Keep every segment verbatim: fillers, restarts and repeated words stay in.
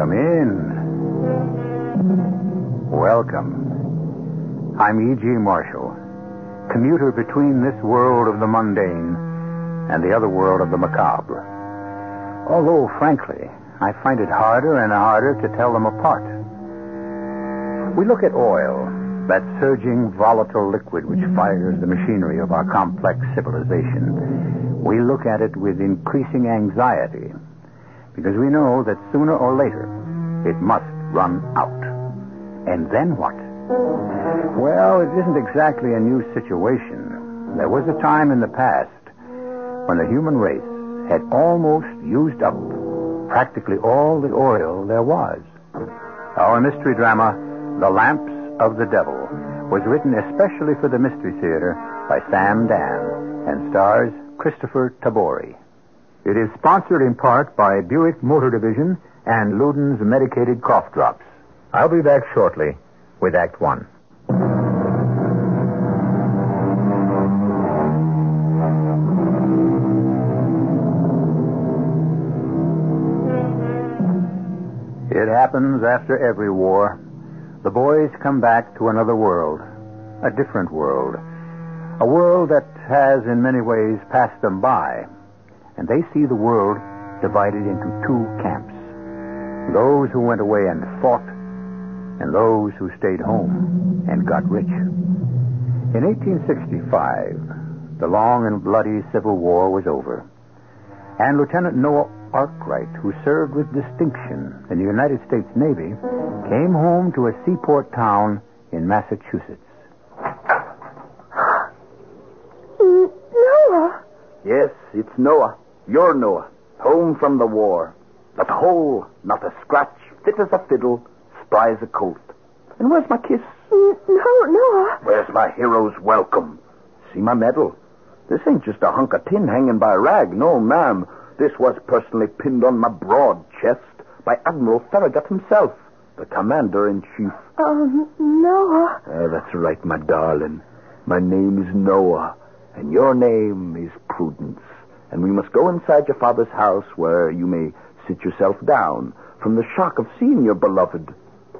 Come in. Welcome. I'm E G. Marshall, commuter between this world of the mundane and the other world of the macabre. Although, frankly, I find it harder and harder to tell them apart. We look at oil, that surging, volatile liquid which fires the machinery of our complex civilization. We look at it with increasing anxiety because we know that sooner or later it must run out. And then what? Well, it isn't exactly a new situation. There was a time in the past when the human race had almost used up practically all the oil there was. Our mystery drama, The Lamps of the Devil, was written especially for the Mystery Theater by Sam Dan and stars Christopher Tabori. It is sponsored in part by Buick Motor Division and Luden's Medicated Cough Drops. I'll be back shortly with Act One. It happens after every war. The boys come back to another world, a different world, a world that has in many ways passed them by, and they see the world divided into two camps, those who went away and fought, and those who stayed home and got rich. In eighteen sixty-five, the long and bloody Civil War was over, and Lieutenant Noah Arkwright, who served with distinction in the United States Navy, came home to a seaport town in Massachusetts. Noah? Yes, it's Noah. You're Noah. Home from the war. Not a hole, not a scratch, fit as a fiddle, spry as a colt. And where's my kiss? No, Noah. Where's my hero's welcome? See my medal? This ain't just a hunk of tin hanging by a rag. No, ma'am. This was personally pinned on my broad chest by Admiral Farragut himself, the commander-in-chief. Um, Noah. Uh, that's right, my darling. My name is Noah, and your name is Prudence. And we must go inside your father's house where you may sit yourself down from the shock of seeing your beloved.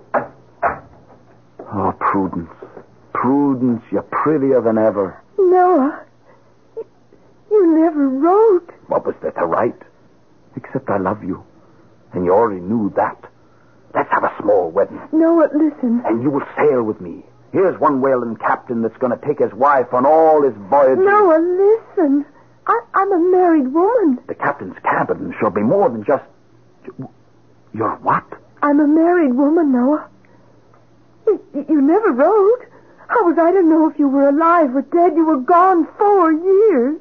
Oh, Prudence. Prudence, you're prettier than ever. Noah, you never wrote. What was there to write? Except I love you. And you already knew that. Let's have a small wedding. Noah, listen. And you will sail with me. Here's one whaling captain that's going to take his wife on all his voyages. Noah, listen. I, I'm a married woman. The captain's cabin shall be more than just... You're what? I'm a married woman, Noah. You, you never wrote. How was I to know if you were alive or dead? You were gone four years.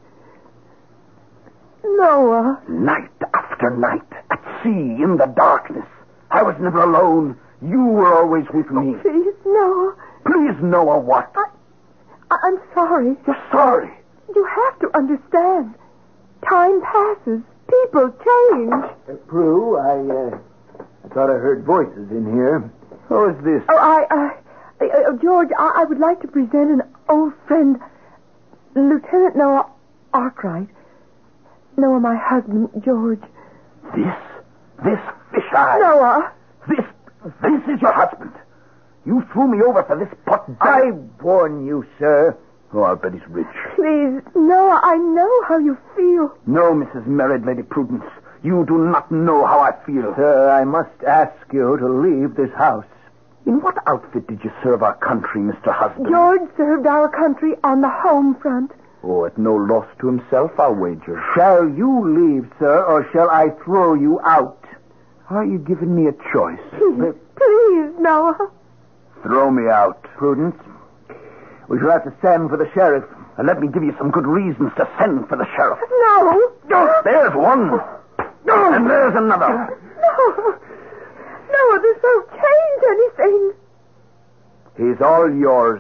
Noah. Night after night, at sea, in the darkness. I was never alone. You were always with me. Oh, please, Noah. Please, Noah, what? I, I'm sorry. You're sorry? You have to understand. Time passes. People change. Uh, Prue, I, uh, I thought I heard voices in here. Who is this? Oh, I, uh, uh, George, I, I would like to present an old friend, Lieutenant Noah Arkwright. Noah, my husband, George. This? This fish-eye? Noah. This, this is your husband. You threw me over for this pot. I warn you, sir. Oh, I'll bet he's rich. Please, Noah, I know how you feel. No, Missus Married Lady Prudence. You do not know how I feel. Sir, I must ask you to leave this house. In what outfit did you serve our country, Mister Husband? George served our country on the home front. Oh, at no loss to himself, I'll wager. Shall you leave, sir, or shall I throw you out? Are you giving me a choice? Please, please, Noah. Throw me out. Prudence, we shall have to send for the sheriff. And let me give you some good reasons to send for the sheriff. No. Oh, there's one. And there's another. No. Noah, this won't change anything. He's all yours.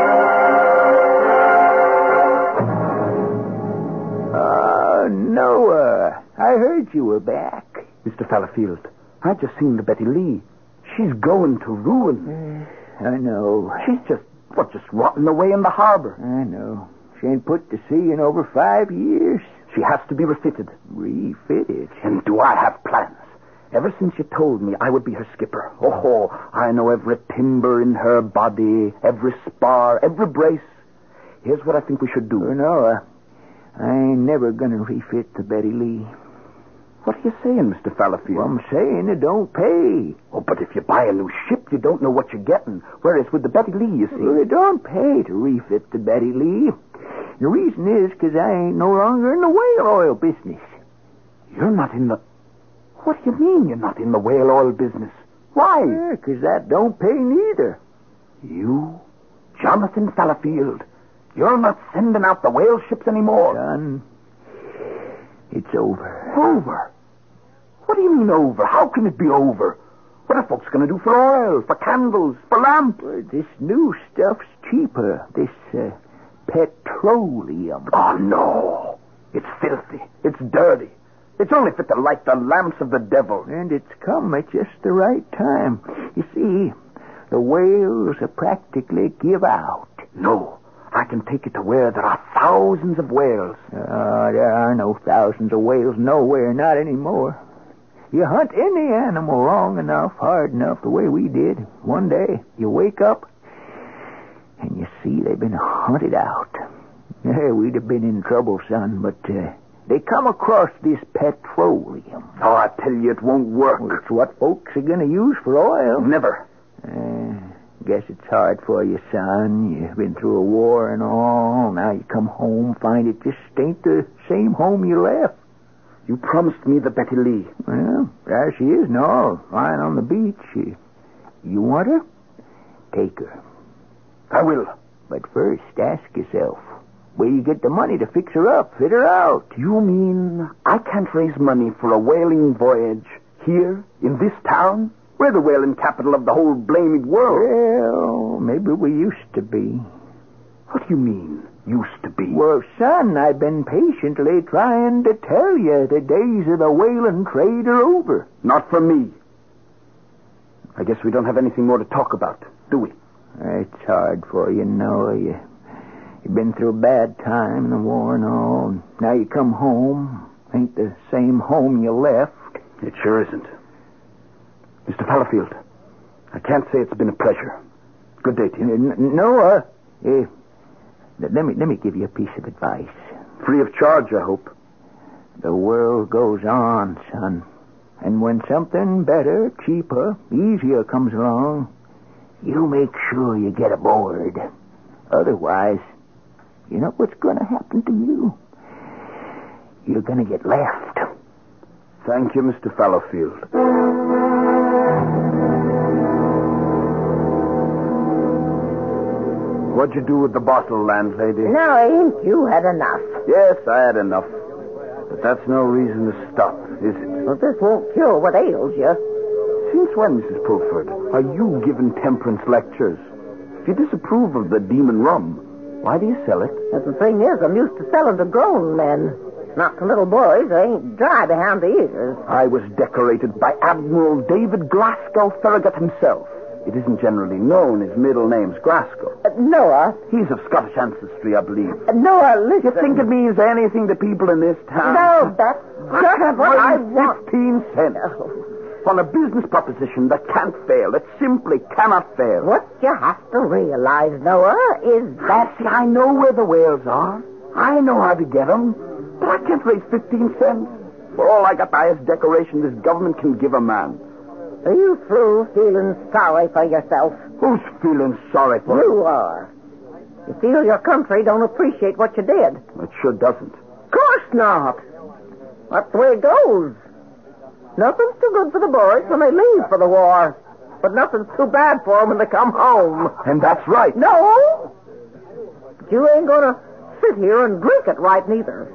Ah, Noah, I heard you were back. Mister Fallowfield, I just seen the Betty Lee. She's going to ruin. Uh, I know. She's just, what, just rotting away in the harbor. I know. She ain't put to sea in over five years. She has to be refitted. Refitted? And do I have plans? Ever since you told me I would be her skipper, oh, I know every timber in her body, every spar, every brace. Here's what I think we should do. Oh, no, uh, I ain't never gonna refit the Betty Lee. What are you saying, Mister Fallowfield? Well, I'm saying it don't pay. Oh, but if you buy a new ship, you don't know what you're getting. Whereas with the Betty Lee, you see... Well, it don't pay to refit the Betty Lee. The reason is because I ain't no longer in the whale oil business. You're not in the... What do you mean you're not in the whale oil business? Why? Because yeah, that don't pay neither. You, Jonathan Fallowfield, you're not sending out the whale ships anymore. Son, it's over. Over? What do you mean over? How can it be over? What are folks going to do for oil, for candles, for lamps? Well, this new stuff's cheaper. This uh, petroleum. Oh, no. It's filthy. It's dirty. It's only fit to light the lamps of the devil. And it's come at just the right time. You see, the whales are practically give out. No, I can take it to where there are thousands of whales. Uh, there are no thousands of whales nowhere, not anymore. You hunt any animal long enough, hard enough, the way we did. One day, you wake up, and you see they've been hunted out. Yeah, we'd have been in trouble, son, but... Uh, They come across this petroleum. Oh, I tell you, it won't work. Well, it's what folks are going to use for oil. Never. Uh, guess it's hard for you, son. You've been through a war and all. Now you come home, find it just ain't the same home you left. You promised me the Betty Lee. Well, there she is now, lying on the beach. You, you want her? Take her. I will. But first, ask yourself, where you get the money to fix her up, fit her out? You mean I can't raise money for a whaling voyage here, in this town? We're the whaling capital of the whole blamed world. Well, maybe we used to be. What do you mean, used to be? Well, son, I've been patiently trying to tell you the days of the whaling trade are over. Not for me. I guess we don't have anything more to talk about, do we? It's hard for you, Noah. You... You've been through a bad time in the war and all. And now you come home. Ain't the same home you left. It sure isn't. Mister Fallowfield, I can't say it's been a pleasure. Good day to you. N- Noah, eh, let me let me give you a piece of advice. Free of charge, I hope. The world goes on, son. And when something better, cheaper, easier comes along, you make sure you get aboard. Otherwise... You know what's going to happen to you? You're going to get left. Thank you, Mister Fallowfield. What'd you do with the bottle, landlady? Now, ain't you had enough? Yes, I had enough. But that's no reason to stop, is it? Well, this won't cure what ails you. Since when, Missus Pulford, are you giving temperance lectures? If you disapprove of the demon rum, why do you sell it? But the thing is, I'm used to selling to grown men. Not to little boys. They ain't dry behind the ears. I was decorated by Admiral David Glasgow Farragut himself. It isn't generally known his middle name's Glasgow. Uh, Noah. He's of Scottish ancestry, I believe. Uh, Noah, listen. You think it means anything to people in this town? No, that's just what I want. Fifteen cents. No. On a business proposition that can't fail, that simply cannot fail. What you have to realize, Noah, is that... See, I know where the whales are. I know how to get them. But I can't raise fifteen cents. For all I got the highest decoration this government can give a man. Are you through feeling sorry for yourself? Who's feeling sorry for You are. You feel your country don't appreciate what you did. it? It sure doesn't. Of course not. That's the way it goes. Nothing's too good for the boys when they leave for the war. But nothing's too bad for them when they come home. And that's right. No! But you ain't gonna sit here and drink it right neither.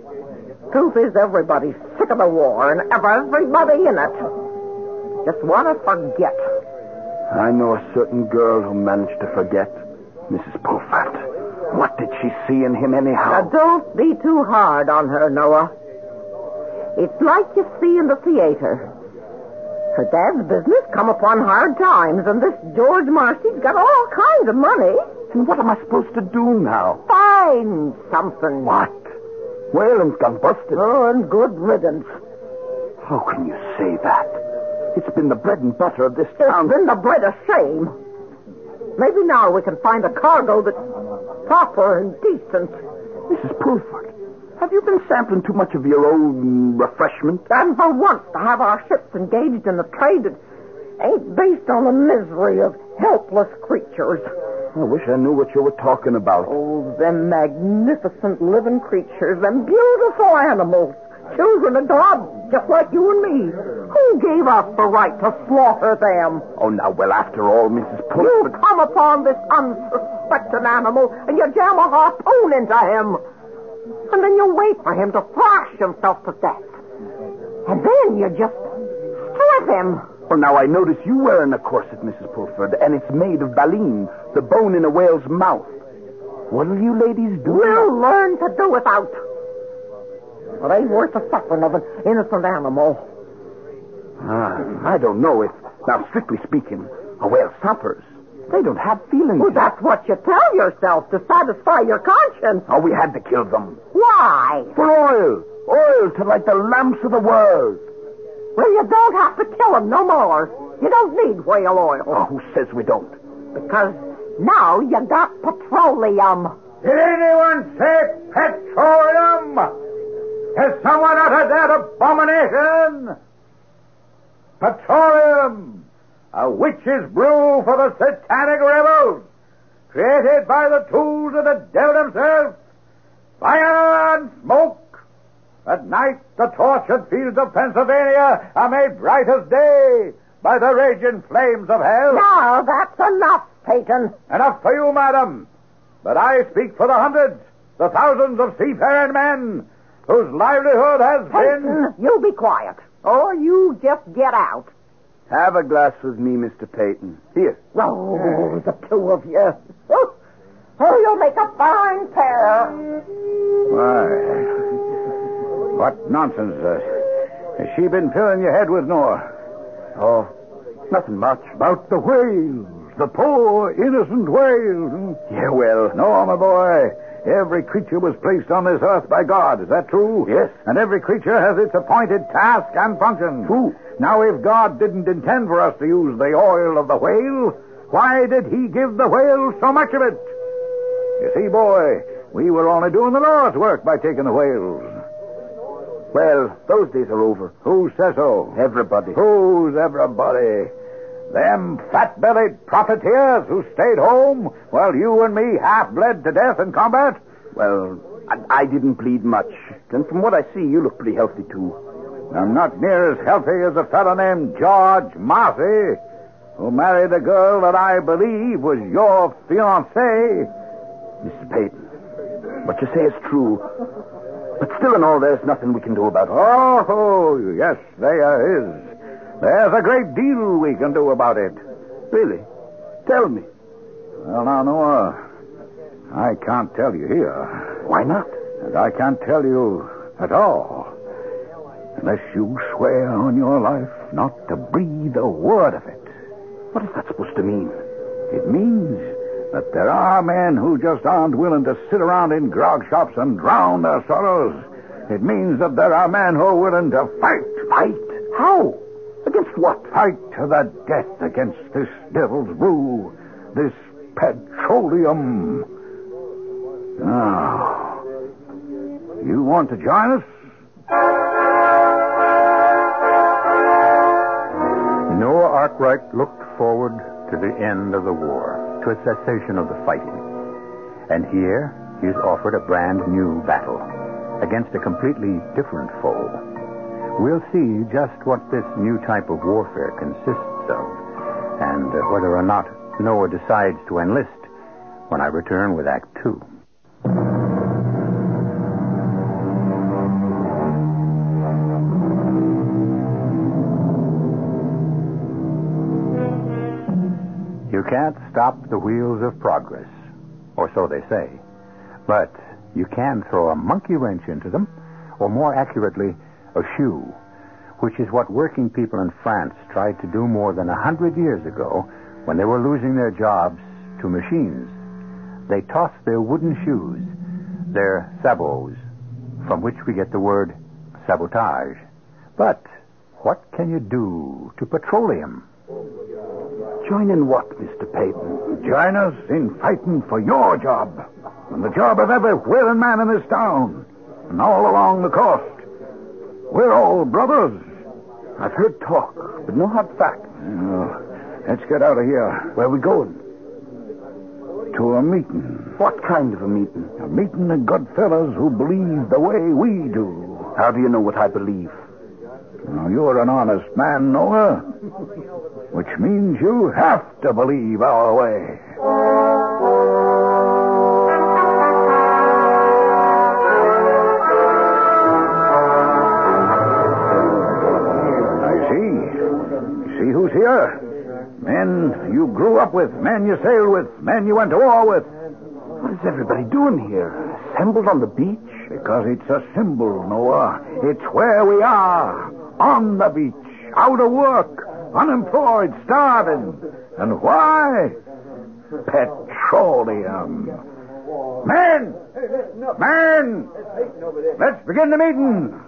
Truth is, everybody's sick of the war and everybody in it. Just want to forget. I know a certain girl who managed to forget. Missus Pulford. What did she see in him anyhow? Now, don't be too hard on her, Noah. It's like you see in the theater. Her dad's business come upon hard times, and this George Marcy's got all kinds of money. And what am I supposed to do now? Find something. What? Whalen's gone busted. Oh, and good riddance. How can you say that? It's been the bread and butter of this It's town. been the bread of shame. Maybe now we can find a cargo that's proper and decent. Missus Pulford, have you been sampling too much of your own refreshment? And for once to have our ships engaged in a trade that ain't based on the misery of helpless creatures. I wish I knew what you were talking about. Oh, them magnificent living creatures, them beautiful animals, children of God, just like you and me. Who gave us the right to slaughter them? Oh, now, well, after all, Missus You Pulford... come upon this unsuspecting animal and you jam a harpoon into him. And then you wait for him to thrash himself to death. And then you just strip him. Well, now, I notice you wearing a corset, Missus Pulford, and it's made of baleen, the bone in a whale's mouth. What'll you ladies do? We'll learn to do without. It ain't worth the suffering of an innocent animal. Ah, I don't know if... Now, strictly speaking, a whale suffers. They don't have feelings. Well, that's what you tell yourself to satisfy your conscience. Oh, we had to kill them. Why? For oil. Oil to light the lamps of the world. Well, you don't have to kill them no more. You don't need whale oil. Oh, who says we don't? Because now you got petroleum. Did anyone say petroleum? Has someone uttered that abomination? Petroleum, a witch's brew for the satanic rebels, created by the tools of the devil himself. Fire and smoke. At night, the tortured fields of Pennsylvania are made bright as day by the raging flames of hell. Now, that's enough, Peyton. Enough for you, madam. But I speak for the hundreds, the thousands of seafaring men whose livelihood has Peyton, been... you be quiet, or you just get out. Have a glass with me, Mister Peyton. Here. Oh, the two of you. Oh, oh you'll make a fine pair. Why, what nonsense. Uh, has she been filling your head with, Noah? Oh, nothing much. About the whales. The poor, innocent whales. Yeah, well... No, my boy. Every creature was placed on this earth by God. Is that true? Yes. And every creature has its appointed task and function. True. Now, if God didn't intend for us to use the oil of the whale, why did he give the whale so much of it? You see, boy, we were only doing the Lord's work by taking the whales. Well, those days are over. Who says so? Everybody. Who's everybody? Them fat-bellied profiteers who stayed home while you and me half bled to death in combat? Well, I, I didn't bleed much. And from what I see, you look pretty healthy, too. I'm not near as healthy as a fellow named George Marcy, who married a girl that I believe was your fiancée. Missus Peyton, what you say is true. But still in all, there's nothing we can do about it. Oh, yes, there is. There's a great deal we can do about it. Really? Tell me. Well, now, Noah, I can't tell you here. Why not? And I can't tell you at all. Unless you swear on your life not to breathe a word of it. What is that supposed to mean? It means that there are men who just aren't willing to sit around in grog shops and drown their sorrows. It means that there are men who are willing to fight. Fight? How? Against what? Fight to the death against this devil's brew, this petroleum. Now, you want to join us? Noah Arkwright looked forward to the end of the war, to a cessation of the fighting. And here he is offered a brand new battle against a completely different foe. We'll see just what this new type of warfare consists of, and uh, whether or not Noah decides to enlist when I return with Act Two. You can't stop the wheels of progress, or so they say. But you can throw a monkey wrench into them, or more accurately, a shoe, which is what working people in France tried to do more than a hundred years ago when they were losing their jobs to machines. They tossed their wooden shoes, their sabots, from which we get the word sabotage. But What can you do to petroleum? Join in what, Mister Peyton? Join us in fighting for your job and the job of every whaling man in this town and all along the coast. We're all brothers. I've heard talk, but no hard facts. Oh, let's get out of here. Where are we going? To a meeting. What kind of a meeting? A meeting of good fellas who believe the way we do. How do you know what I believe? Now, you're an honest man, Noah, which means you have to believe our way. I see. See who's here? Men you grew up with, men you sailed with, men you went to war with. What is everybody doing here? Assembled on the beach? Because it's a symbol, Noah. It's where we are. On the beach. Out of work. Unemployed. Starving. And why? Petroleum. Men! Men! Let's begin the meeting.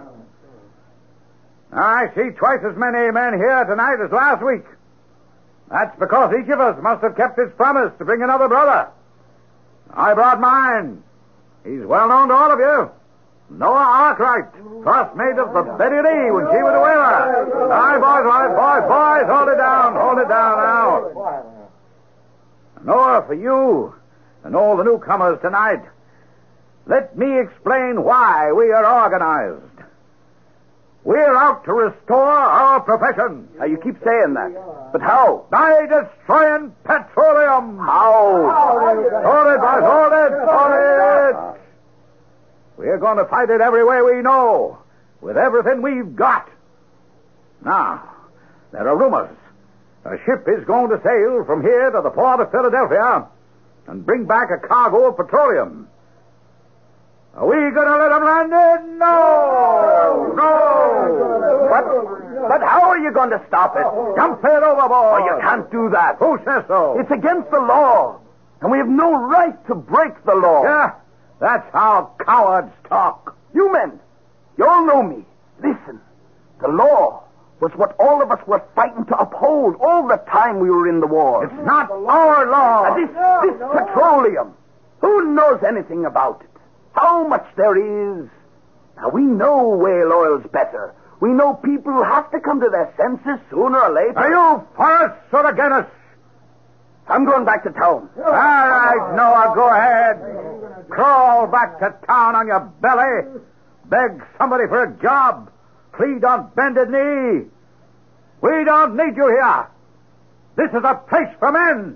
I see twice as many men here tonight as last week. That's because each of us must have kept his promise to bring another brother. I brought mine. He's well known to all of you. Noah Arkwright, first mate of the Betty Lee when she was a whaler. All right, boys, all right, boys, boys, hold it down, hold it down now. Noah, for you and all the newcomers tonight, let me explain why we are organized. We're out to restore our profession. Now, you keep saying that. But how? By destroying petroleum. How? Hold it, boys, hold it, hold it. We're going to fight it every way we know, with everything we've got. Now, there are rumors. A ship is going to sail from here to the port of Philadelphia and bring back a cargo of petroleum. Are we going to let them land it? No! No! But, but how are you going to stop it? Dump it overboard! Oh, you can't do that. Who says so? It's against the law. And we have no right to break the law. Yeah, that's how cowards talk. You men, you all know me. Listen, the law was what all of us were fighting to uphold all the time we were in the war. It's not our law. Uh, this, this petroleum, who knows anything about it? How much there is? Now, we know whale oil's better. We know people have to come to their senses sooner or later. Are you for us or against us? I'm going back to town. All right, Noah, go ahead. Crawl back to town on your belly. Beg somebody for a job. Plead on bended knee. We don't need you here. This is a place for men.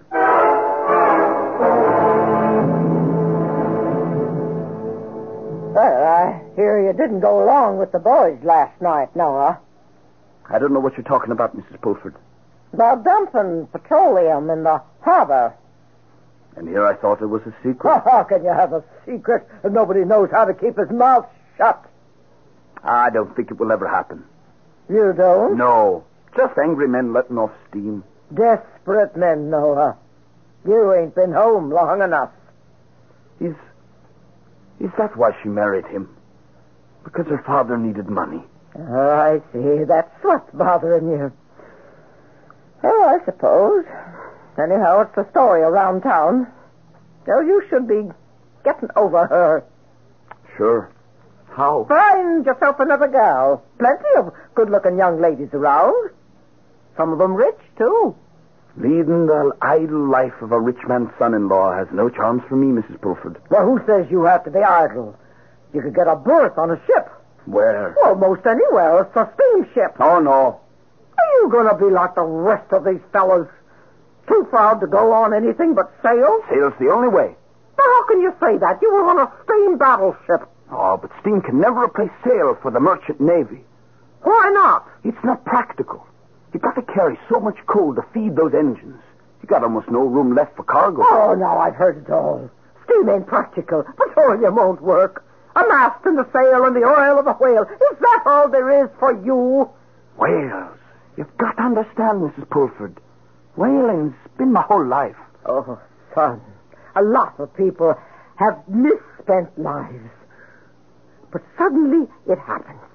Well, I hear you didn't go along with the boys last night, Noah. I don't know what you're talking about, Missus Pulford. About dumping petroleum in the harbor. And here I thought it was a secret. How can you have a secret if nobody knows how to keep his mouth shut? I don't think it will ever happen. You don't? No. Just angry men letting off steam. Desperate men, Noah. You ain't been home long enough. Is... Is that why she married him? Because her father needed money. Oh, I see. That's what's bothering you. Oh, I suppose. Anyhow, it's the story around town. So you should be getting over her. Sure. How? Find yourself another gal. Plenty of good-looking young ladies around. Some of them rich, too. Leading the idle life of a rich man's son-in-law has no charms for me, Missus Pulford. Well, who says you have to be idle? You could get a berth on a ship. Where? Almost anywhere. It's a steamship. Oh, no. Are you going to be like the rest of these fellas? Too proud to go on anything but sail? Sail's the only way. Now, how can you say that? You were on a steam battleship. Oh, but steam can never replace sail for the merchant navy. Why not? It's not practical. You've got to carry so much coal to feed those engines. You got almost no room left for cargo. Oh, now I've heard it all. Steam ain't practical. Petroleum won't work. A mast and a sail and the oil of a whale. Is that all there is for you? Whales. You've got to understand, Missus Pulford. Whaling's been my whole life. Oh, son. A lot of people have misspent lives. But suddenly it happens.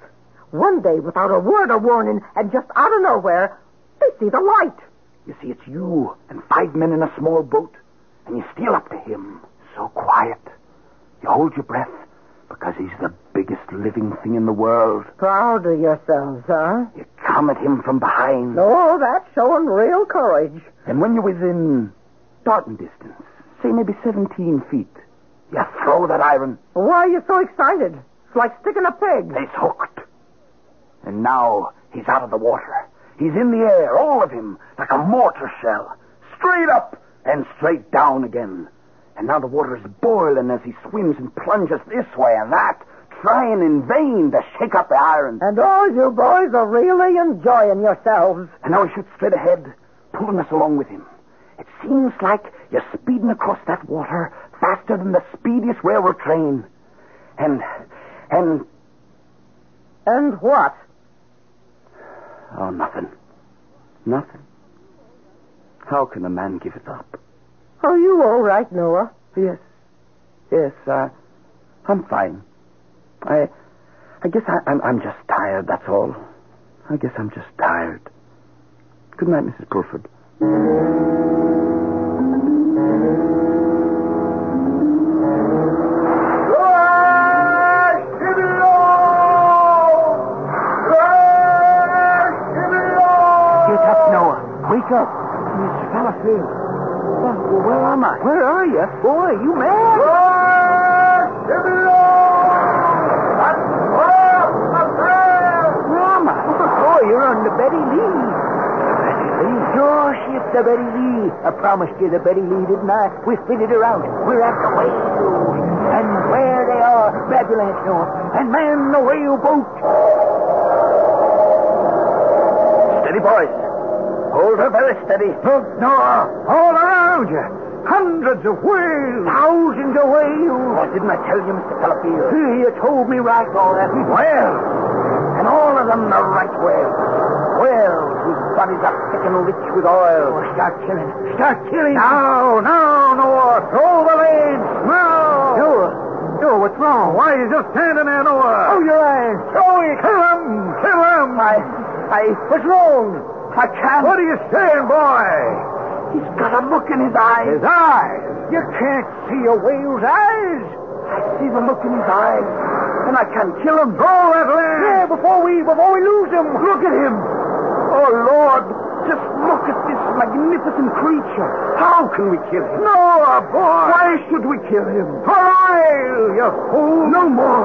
One day, without a word of warning, and just out of nowhere, they see the light. You see, it's you and five men in a small boat, and you steal up to him, so quiet. You hold your breath, because he's the biggest living thing in the world. Proud of yourselves, huh? You come at him from behind. Oh, that's showing real courage. And when you're within darting distance, say maybe seventeen feet, you throw that iron. Why are you so excited? It's like sticking a pig. He's hooked. And now he's out of the water. He's in the air, all of him, like a mortar shell. Straight up and straight down again. And now the water is boiling as he swims and plunges this way and that, trying in vain to shake up the iron. And all you boys are really enjoying yourselves. And now he shoots straight ahead, pulling us along with him. It seems like you're speeding across that water faster than the speediest railroad train. And, and... And what? Oh, nothing. Nothing. How can a man give it up? Are you all right, Noah? Yes. Yes, uh, I'm fine. I I guess I, I'm, I'm just tired, that's all. I guess I'm just tired. Good night, Missus Pulford. Get up, Noah. Wake up. Mister Fallowfield. Well, where am I? Where are you? Boy, you mad? Where am I? Oh, you're on the Betty Lee. Betty Lee? Your ship's the Betty Lee. I promised you the Betty Lee, didn't I? We fitted her out. We're at the whales. And where they are, Babylon, Noah. And man the whale boat. Steady, boys. Hold her very steady. Look, Noah, all around you. Hundreds of whales. Thousands of whales. Oh, didn't I tell you, Mister Fallowfield? You told me right, all that. Well, and all of them the right whales. Whales whose bodies are thick and rich with oil. Oh, start killing. Start killing. Now, now, Noah, throw the lance. Now. Noah. Noah, what's wrong? Why, he's just standing there, Noah. Oh, your eyes. Throw it. Kill him. Kill him. I, I, What's wrong? I can't. What are you saying, boy? He's got a look in his eyes. His eyes. You can't see a whale's eyes. I see the look in his eyes, and I can't kill him. Throw that lance. Yeah, before we before we lose him. Look at him. Oh, Lord, just look at this magnificent creature. How can we kill him? Noah, boy. Why should we kill him? For oil, you fool. No more.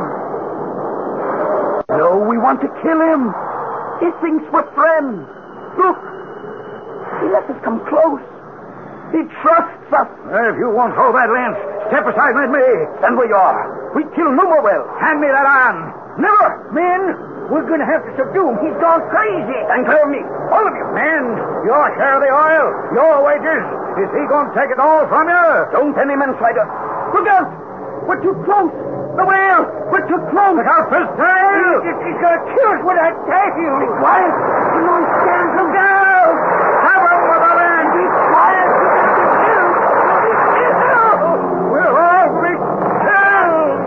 No, we want to kill him. He thinks we're friends. Look, he lets us come close. He trusts us. If you won't throw that lance, step aside and let me. Stand where you are. We kill no more whales. Hand me that iron. Never! Men, we're going to have to subdue him. He's gone crazy. And clear me. All of you. Men, your share of the oil, your wages. Is he going to take it all from you? Don't any man try to... Look out! We're too close. The whale! We're too close. Look out for his tail! He's going to kill us with that tail. Be quiet. You know he's scared. Look out! Have him with a lance. Be quiet. We'll all be killed.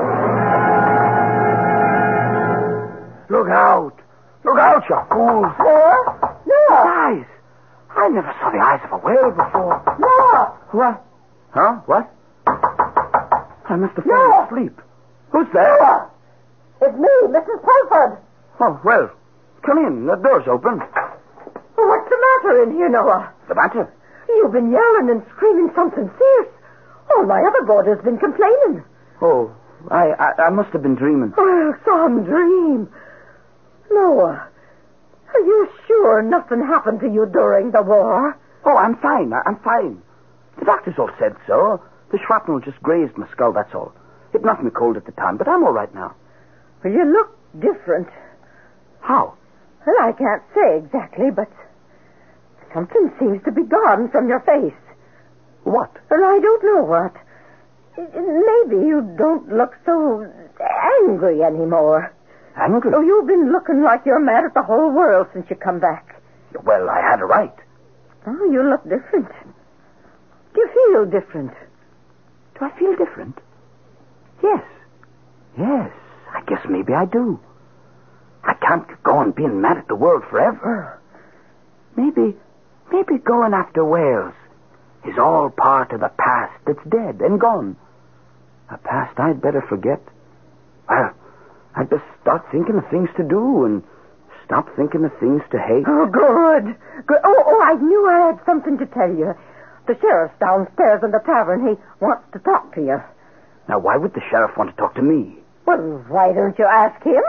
Look out. Look out, you fools. Noah? Noah? Eyes. I never saw the eyes of a whale before. Noah? What? Huh? What? I must have No. fallen asleep. Who's there? Noah? It's me, Missus Pulford. Oh, well, come in. The door's open. What's the matter in here, Noah? The matter? You've been yelling and screaming something fierce. All my other boarders been complaining. Oh, I, I, I must have been dreaming. Oh, some dream. Noah, are you sure nothing happened to you during the war? Oh, I'm fine. I, I'm fine. The doctors all said so. The shrapnel just grazed my skull, that's all. It knocked me cold at the time, but I'm all right now. Well, you look different. How? Well, I can't say exactly, but something seems to be gone from your face. What? Well, I don't know what. Maybe you don't look so angry anymore. Angry? Oh, you've been looking like you're mad at the whole world since you come back. Well, I had a right. Oh, you look different. Do you feel different? Do I feel different? Yes. Yes, I guess maybe I do. I can't go on being mad at the world forever. Maybe, maybe going after whales is all part of the past that's dead and gone. A past I'd better forget. Well, I'd best start thinking of things to do and stop thinking of things to hate. Oh, good. Good. Oh, oh, I knew I had something to tell you. The sheriff's downstairs in the tavern. He wants to talk to you. Now, why would the sheriff want to talk to me? Well, why don't you ask him?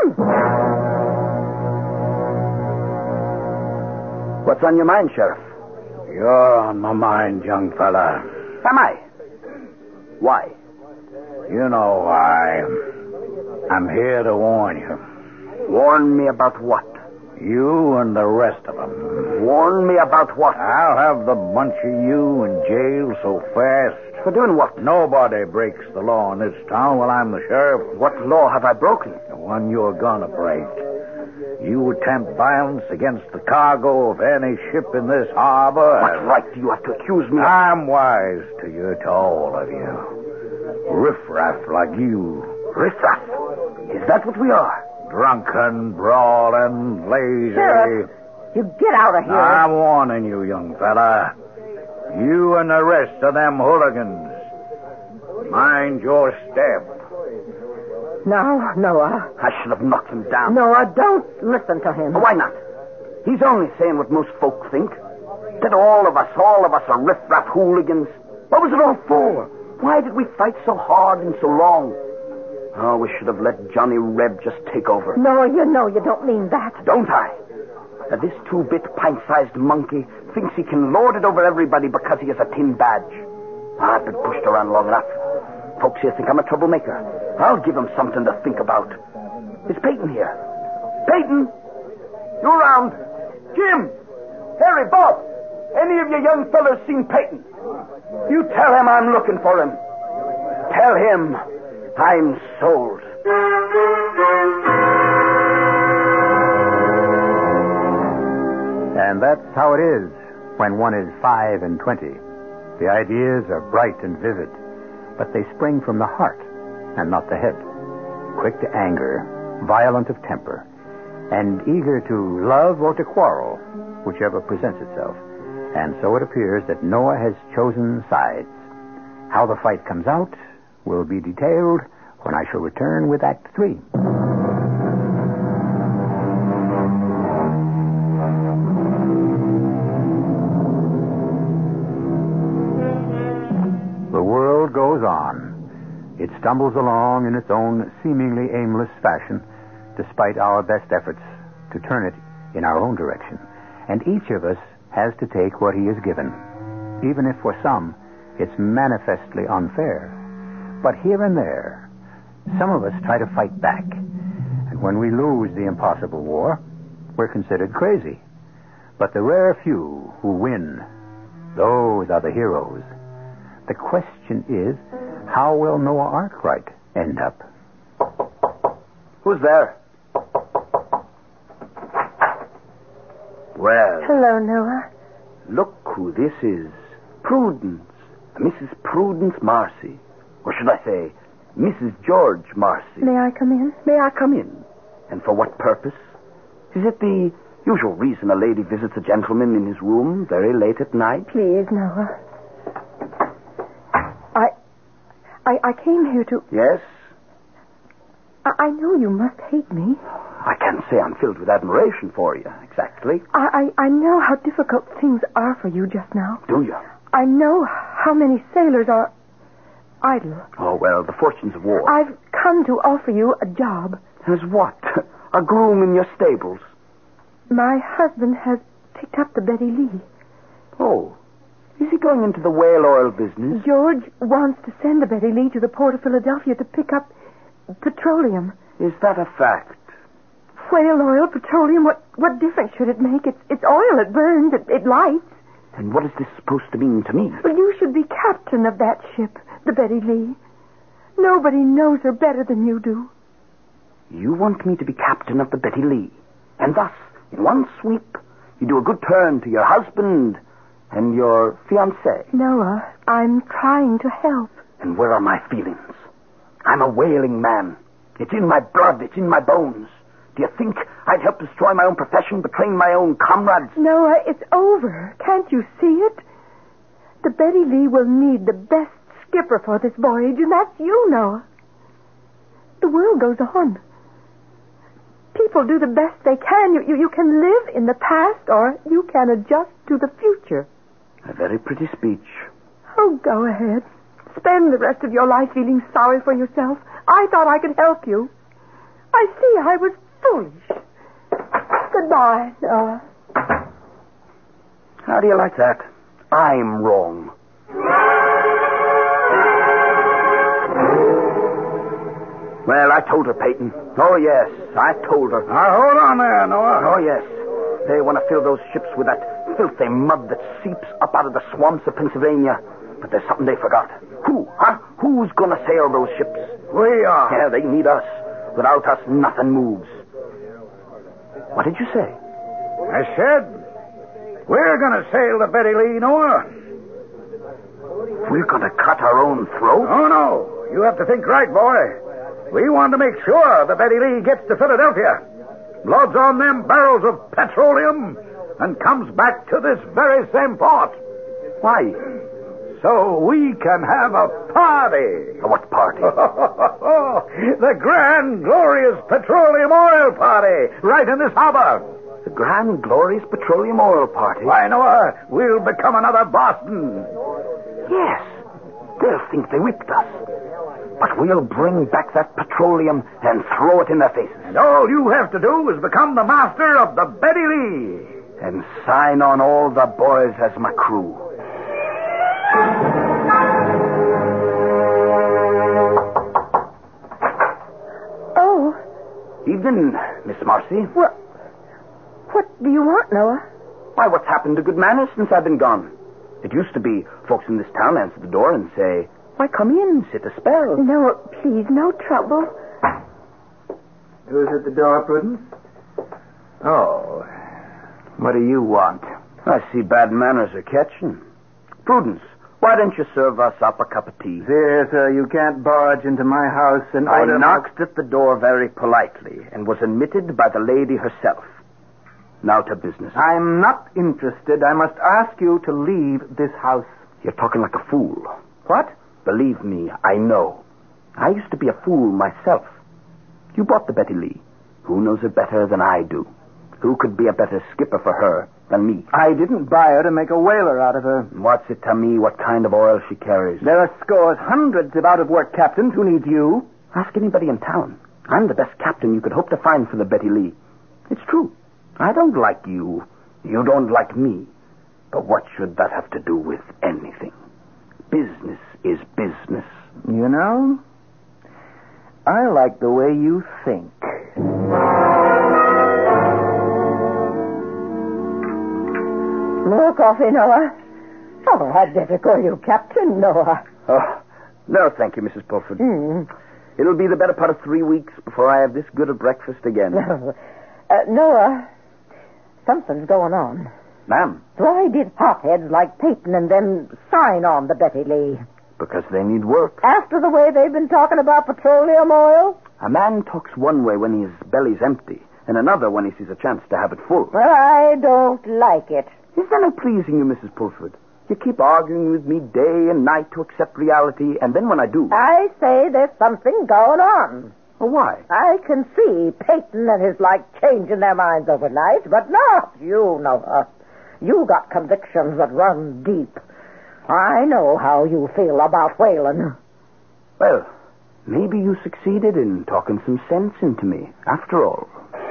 What's on your mind, Sheriff? You're on my mind, young fella. Am I? Why? You know why. I'm here to warn you. Warn me about what? You and the rest of them. Warn me about what? I'll have the bunch of you in jail so fast. For doing what? Nobody breaks the law in this town while I'm the sheriff. What law have I broken? The one you're gonna break. You attempt violence against the cargo of any ship in this harbor. What right do you have to accuse me of? I'm wise to you, to all of you. Riffraff like you. Riffraff? Is that what we are? Drunken, brawling, lazy. Sheriff, you get out of here. I'm warning you, young fella. You and the rest of them hooligans. Mind your step. Now, Noah. I should have knocked him down. Noah, don't listen to him. Why not? He's only saying what most folk think. That all of us, all of us are riff-raff hooligans. What was it all for? Why did we fight so hard and so long? Oh, we should have let Johnny Reb just take over. No, you know you don't mean that. Don't I? Now, this two-bit pint-sized monkey thinks he can lord it over everybody because he has a tin badge. I've been pushed around long enough. Folks here think I'm a troublemaker. I'll give them something to think about. Is Peyton here? Peyton? You around? Jim? Harry, Bob? Any of you young fellas seen Peyton? You tell him I'm looking for him. Tell him I'm sold. And that's how it is when one is five and twenty. The ideas are bright and vivid, but they spring from the heart and not the head. Quick to anger, violent of temper, and eager to love or to quarrel, whichever presents itself. And so it appears that Noah has chosen sides. How the fight comes out will be detailed when I shall return with Act Three. The world goes on. It stumbles along in its own seemingly aimless fashion, despite our best efforts to turn it in our own direction. And each of us has to take what he is given, even if for some it's manifestly unfair. But here and there, some of us try to fight back. And when we lose the impossible war, we're considered crazy. But the rare few who win, those are the heroes. The question is, how will Noah Arkwright end up? Who's there? Well, Hello, Noah. look who this is. Prudence. Missus Prudence Marcy. Or should I say, Missus George Marcy. May I come in? May I come in? And for what purpose? Is it the usual reason a lady visits a gentleman in his room very late at night? Please, Noah. I, I, I came here to... Yes? I, I know you must hate me. I can't say I'm filled with admiration for you, exactly. I, I, I know how difficult things are for you just now. Do you? I know how many sailors are idle. Oh, well, the fortunes of war. I've come to offer you a job. As what? A groom in your stables? My husband has picked up the Betty Lee. Oh. Is he going into the whale oil business? George wants to send the Betty Lee to the port of Philadelphia to pick up petroleum. Is that a fact? Whale oil, petroleum, what, what difference should it make? It's, it's oil, it burns, it, it lights. And what is this supposed to mean to me? Well, you should be captain of that ship, the Betty Lee. Nobody knows her better than you do. You want me to be captain of the Betty Lee. And thus, in one sweep, you do a good turn to your husband and your fiancé. Noah, I'm trying to help. And where are my feelings? I'm a whaling man. It's in my blood. It's in my bones. Do you think I'd help destroy my own profession, betraying my own comrades? Noah, it's over. Can't you see it? The Betty Lee will need the best skipper for this voyage, and that's you, Noah. The world goes on. People do the best they can. You, you, you can live in the past, or you can adjust to the future. A very pretty speech. Oh, go ahead. Spend the rest of your life feeling sorry for yourself. I thought I could help you. I see I was foolish. Goodbye, Noah. How do you like that? I'm wrong. Well, I told her, Peyton. Oh, yes, I told her. Now, hold on there, Noah. Oh, yes. They want to fill those ships with that filthy mud that seeps up out of the swamps of Pennsylvania. But there's something they forgot. Who, huh? Who's going to sail those ships? We are. Yeah, they need us. Without us, nothing moves. What did you say? I said, we're going to sail the Betty Lee, Noah. We're going to cut our own throat? Oh, no. You have to think right, boy. We want to make sure the Betty Lee gets to Philadelphia, loads on them barrels of petroleum, and comes back to this very same port. Why? So we can have a party. A what party? The grand, glorious petroleum oil party, right in this harbor. The grand, glorious petroleum oil party? Why, Noah, we'll become another Boston. Yes. They'll think they whipped us. But we'll bring back that petroleum and throw it in their faces. And all you have to do is become the master of the Betty Lee. And sign on all the boys as my crew. Oh. Evening, Miss Marcy. Well, what do you want, Noah? Why, what's happened to good manners since I've been gone? It used to be folks in this town answer the door and say, why, come in, sit a spell. Noah, please, no trouble. Who's at the door, Prudence? Oh, what do you want? I see bad manners are catching. Prudence, why don't you serve us up a cup of tea? There, sir, you can't barge into my house and I order... knocked at the door very politely and was admitted by the lady herself. Now to business. I'm not interested. I must ask you to leave this house. You're talking like a fool. What? Believe me, I know. I used to be a fool myself. You bought the Betty Lee. Who knows it better than I do? Who could be a better skipper for her than me? I didn't buy her to make a whaler out of her. What's it to me what kind of oil she carries? There are scores, hundreds of out-of-work captains who need you. Ask anybody in town. I'm the best captain you could hope to find for the Betty Lee. It's true. I don't like you. You don't like me. But what should that have to do with anything? Business is business. You know, I like the way you think. More coffee, Noah? Oh, I'd better call you Captain Noah. Oh, no, thank you, Missus Pulford. Mm. It'll be the better part of three weeks before I have this good a breakfast again. uh, Noah, something's going on. Ma'am? Why did hotheads like Peyton and them sign on the Betty Lee? Because they need work. After the way they've been talking about petroleum oil? A man talks one way when his belly's empty, and another when he sees a chance to have it full. Well, I don't like it. Is that not pleasing you, Missus Pulford? You keep arguing with me day and night to accept reality, and then when I do... I say there's something going on. Well, why? I can see Peyton and his like changing their minds overnight, but not you, Noah. You got convictions that run deep. I know how you feel about whaling. Well, maybe you succeeded in talking some sense into me, after all.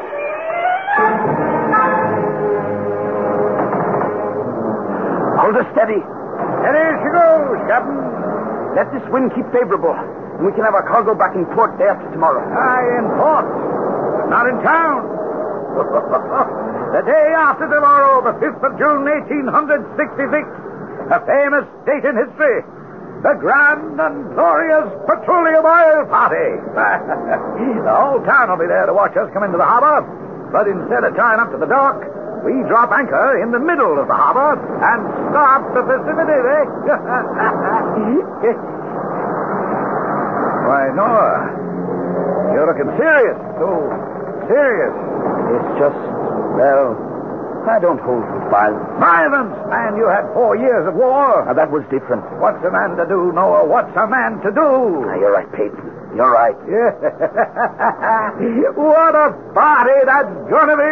Hold her steady. Steady as she goes, Captain. Let this wind keep favorable, and we can have our cargo back in port day after tomorrow. Aye, in port, but not in town. The day after tomorrow, the fifth of June, eighteen sixty-six, a famous date in history, the grand and glorious petroleum oil party. The whole town will be there to watch us come into the harbor, but instead of tying up to the dock, we drop anchor in the middle of the harbor and start the festivities, eh? Why, Noah, you're looking serious. So serious? It's just, well, I don't hold with violence. Violence? Man, you had four years of war. Now, that was different. What's a man to do, Noah? What's a man to do? Now, you're right, Peyton. You're right. Yeah. What a party that's gonna be!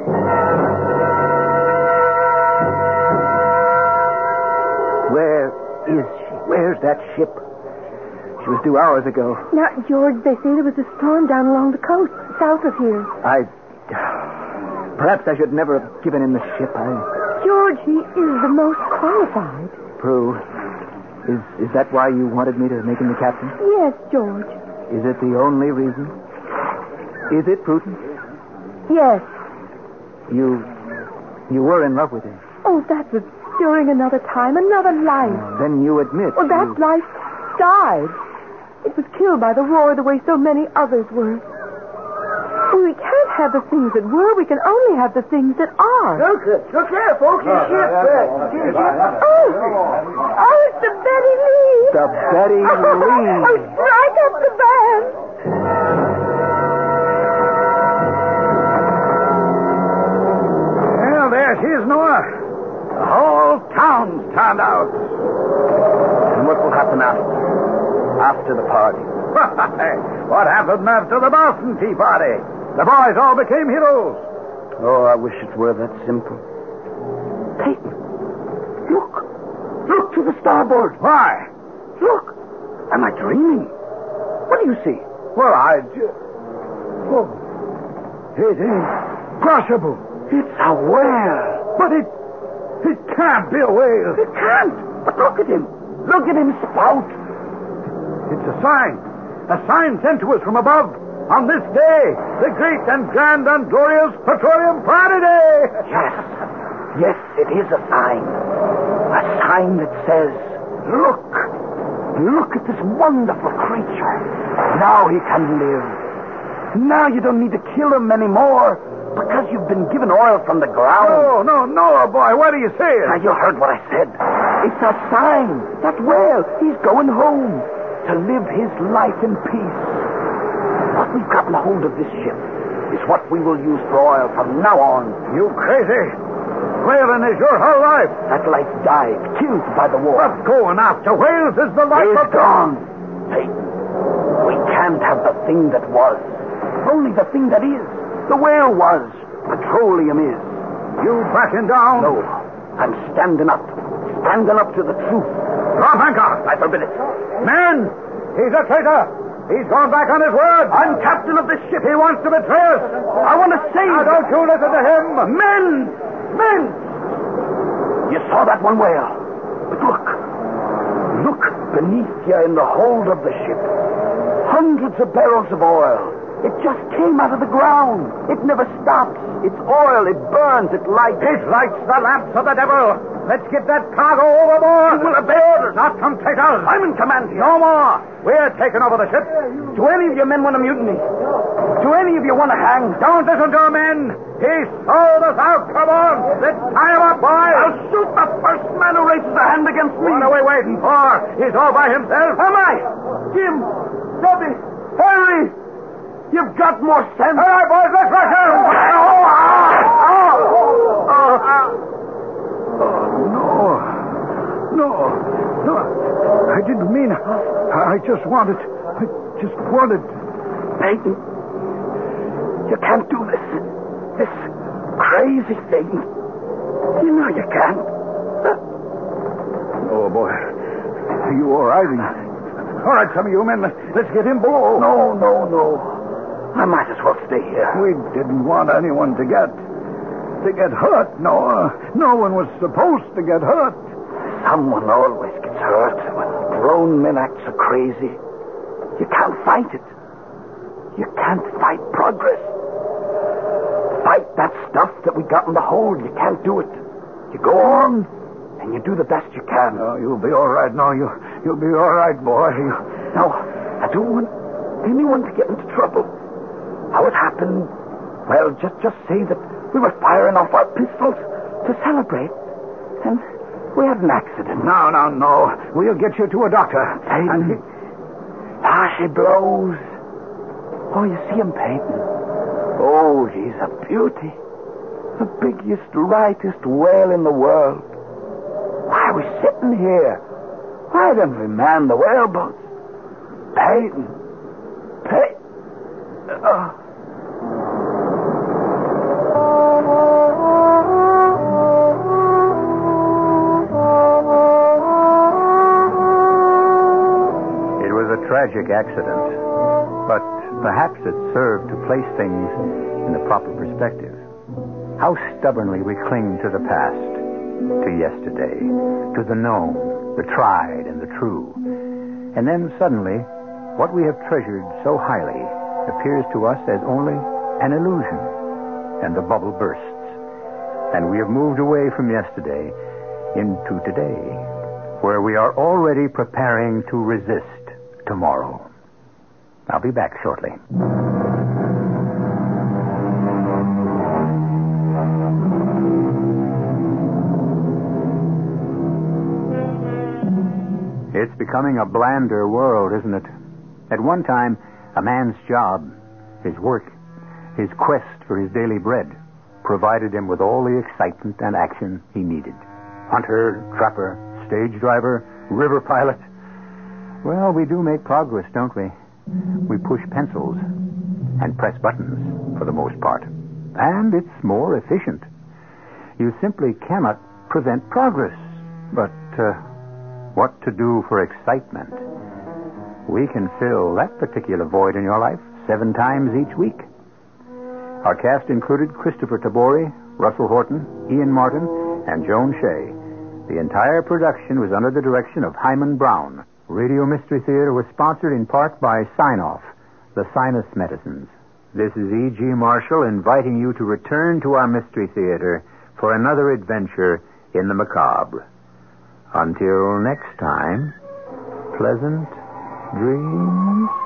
Where is she? Where's that ship? She was due hours ago. Now, George, they say there was a storm down along the coast, south of here. I... Perhaps I should never have given him the ship. I... George, he is the most qualified. Prue, is, is that why you wanted me to make him the captain? Yes, George. Is it the only reason? Is it, Prudence? Yes. You... You were in love with him. Oh, that was during another time, another life. Then you admit... Well, that you... life died. It was killed by the war the way so many others were. We can't have the things that were. We can only have the things that are. Look, look there, folks. Your ship. Oh, oh, it's the Betty Lee. The Betty Lee. Oh, strike up the band. Well, there she is, Noah. The whole town's turned out. And what will happen after? After the party? What happened after the Boston Tea Party? The boys all became heroes. Oh, I wish it were that simple. Peyton, look. Look to the starboard. Why? Look. Am I dreaming? What do you see? Well, I... Ju- oh. It is possible. It's a whale. But it... It can't be a whale. It can't. But look at him. Look at him spout. It's a sign. A sign sent to us from above. On this day, the great and grand and glorious Petroleum Party Day. Yes. Yes, it is a sign. A sign that says, look. Look at this wonderful creature. Now he can live. Now you don't need to kill him anymore because you've been given oil from the ground. No, no, no, boy. What are you saying? Now, you heard what I said. It's a sign. That whale, he's going home to live his life in peace. What we've gotten a hold of this ship is what we will use for oil from now on. You crazy. Whaling is your whole life. That life died, killed by the war. What's going after whales is the life It's of... gone. Peyton, we can't have the thing that was. Only the thing that is. The whale was. Petroleum is. You backing down? No, I'm standing up. Standing up to the truth. Drop anchor. I forbid it. Men, he's a traitor. He's gone back on his word. I'm captain of this ship. He wants to betray us. I want to save... Now, don't you listen to him. Men! Men! You saw that one whale. But look. Look beneath you in the hold of the ship. Hundreds of barrels of oil. It just came out of the ground. It never stops. It's oil. It burns. It lights. It lights the lamps of the devil. Let's get that cargo overboard. You will obey orders. Not from traitors. I'm in command here. No more. We're taking over the ship. Do any of your men want to mutiny? Do any of you want to hang? Don't listen to him, men. He sold us out. Come on. Let's tie him up, boys. I'll shoot the first man who raises a hand against me. What are we waiting for? He's all by himself. Am I? Jim, Bobby, Harry, you've got more sense. All right, boys, let's rush him. Oh, ah, oh, oh, oh. No. No. No. I didn't mean it. I just wanted... I just wanted... Peyton, you can't do this. This crazy thing. You know you can't. Oh, boy. Are you all right? All right, some of you men, let's get him below. No, no, no. I might as well stay here. We didn't want anyone to get... to get hurt. No, no one was supposed to get hurt. Someone always gets hurt when grown men act so crazy. You can't fight it. You can't fight progress. Fight that stuff that we got in the hold. You can't do it. You go on, and you do the best you can. No, you'll be all right. No, you, you'll be all right, boy. You... No, I don't want anyone to get into trouble. How it happened, well, just, just say that we were firing off our pistols to celebrate, and we had an accident. No, no, no. We'll get you to a doctor. Peyton. And he... Ah, she blows. Oh, you see him, Peyton. Oh, he's a beauty. The biggest, rightest whale in the world. Why are we sitting here? Why don't we man the whaleboats? Peyton. Peyton. Uh. It was a tragic accident, but perhaps it served to place things in the proper perspective. How stubbornly we cling to the past, to yesterday, to the known, the tried, and the true. And then suddenly, what we have treasured so highly appears to us as only an illusion, and the bubble bursts. And we have moved away from yesterday into today, where we are already preparing to resist tomorrow. I'll be back shortly. It's becoming a blander world, isn't it? At one time, a man's job, his work, his quest for his daily bread, provided him with all the excitement and action he needed. Hunter, trapper, stage driver, river pilot. Well, we do make progress, don't we? We push pencils and press buttons, for the most part. And it's more efficient. You simply cannot prevent progress. But uh, what to do for excitement? We can fill that particular void in your life seven times each week. Our cast included Christopher Tabori, Russell Horton, Ian Martin, and Joan Shea. The entire production was under the direction of Hyman Brown. Radio Mystery Theater was sponsored in part by Sign-Off, the sinus medicines. This is E G. Marshall inviting you to return to our Mystery Theater for another adventure in the macabre. Until next time, pleasant dreams.